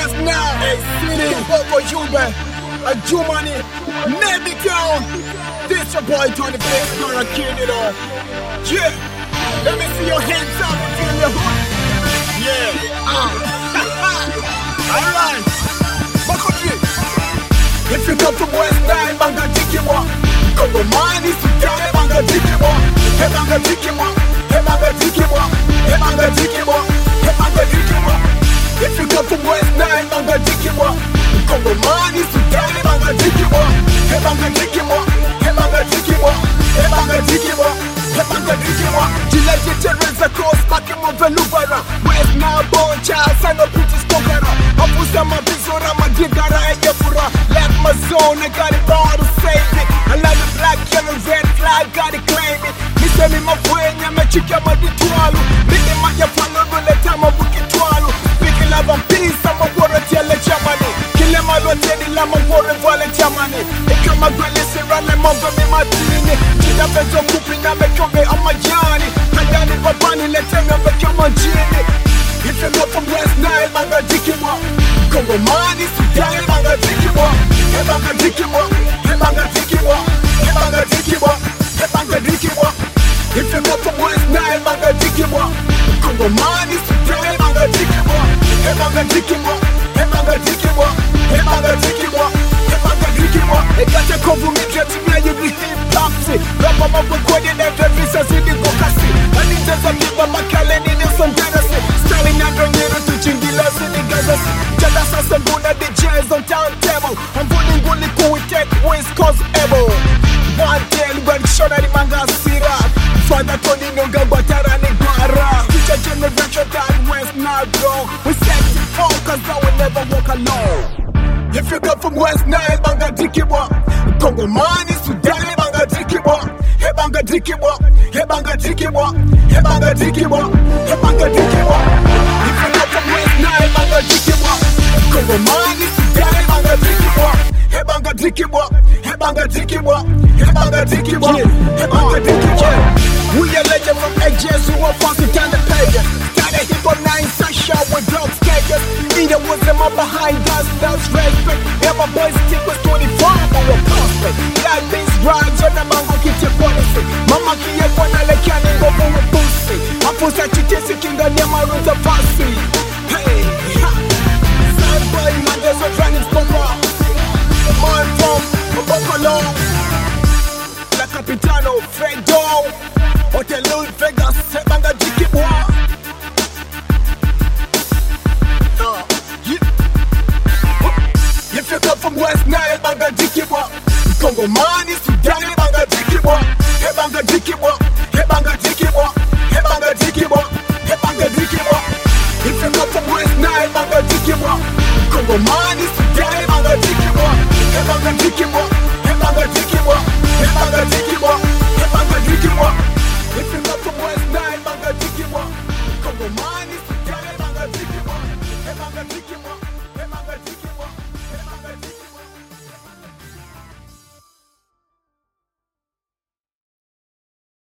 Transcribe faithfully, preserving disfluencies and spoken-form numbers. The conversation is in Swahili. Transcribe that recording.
West Nile, hey city, Boko Jube, a Jumani, Navy Town. This your boy Tony Flex, gonna kill it all. Yeah, let me see your hands up if you're in your hood. Yeah, ah, alright, Boko J. If you come from West Nile, banga dikiwa. Kongo mani sutane banga dikiwa. He banga dikiwa, he banga dikiwa, he banga dikiwa, he banga dikiwa. If you come from West Nile, banga dikiwa. Kongo mani sutane banga dikiwa. He banga dikiwa, he banga dikiwa, he banga dikiwa, he banga dikiwa. Jilaje Teresa Cross, pake movelubara. West Nile born child, son of British Kokara. Afusa mabizora, madigara eyefura. Left my zone, I got it all to save it. I like the black, yellow, red flag, got it claim it. Me say me mafwenya, me chika maditwalu. Mimi maya falo, rule tama wikitwalu. Speaking love and peace, I'm a warrior, tell it Germany. Kile malo tedi, I'm a warrior, vale Germany. Ikama gwele sirale, mongo me matini. Chida pezo kupi na me kobe, I'm a yani. Kagani papani, lete me me kama jini. If you go from West Nile, manga dikiwa. Kongo mani, Sudan, manga dikiwa. He banga dikiwa, he banga dikiwa, he banga dikiwa, he banga dikiwa. If you go from West Nile, manga dikiwa. Kongo mani, Sudan, manga dikiwa. He banga dikiwa, he banga dikiwa, he banga dikiwa, he banga dikiwa. Ekate kovu midre timya yuri hip hop si. Rapa mambo kwenye neve visa zidi kukasi. Aniteza kiba makale nini sonderasi. Styling na dronyero tuchingila zidi gazasi. Jada sasa mbuna D Js on turntable. Ambuni nguli kuwi take wins cause able. One day when shona ni manga sira. Father Tony nonga batara ni gwara. Future generation that West Nile bro. We set to focus I will never walk alone. If you come from West Nile, banga dikiwa. Kongo mani, Sudan, banga dikiwa. He banga dikiwa, he banga dikiwa, he banga dikiwa, he banga dikiwa. If you come from West Nile, banga dikiwa. Kongo mani, Sudan, banga dikiwa. He banga dikiwa, he banga dikiwa, he banga dikiwa, he banga dikiwa. We are legend from edges who are fast to turn the pages. Started hip hop nine session with drug stages. Either was them up behind us, that's respect. Yeah, my boys stick was twenty-four, but we're prospect. Like these rhymes on the mango kit your policy. Mama kiye kwana le kani go for a pussy. Apusa chitesi kinga nema ruta pasi. Hey, ha. Sad boy, man, there's a running stopper. Man from Buffalo. La Capitano, Fredo. Hotel Louis Vegas, Sebanga Jikibwa. Uh, yeah. If you come from West Nile, Banga Jikibwa. Kongo mani, Sudan, Banga Jikibwa. He Banga Jikibwa, he Banga Jikibwa, he Banga Jikibwa, he Banga Jikibwa. If you come from West Nile, Banga Jikibwa. Kongo mani, Sudan, Banga Jikibwa. He Banga Jikibwa, he Banga Jikibwa, he Banga Jikibwa, he Banga Jikibwa. If you come from West Nile, banga dikiwa. Kongo mani, Sudan, banga dikiwa. He banga dikiwa.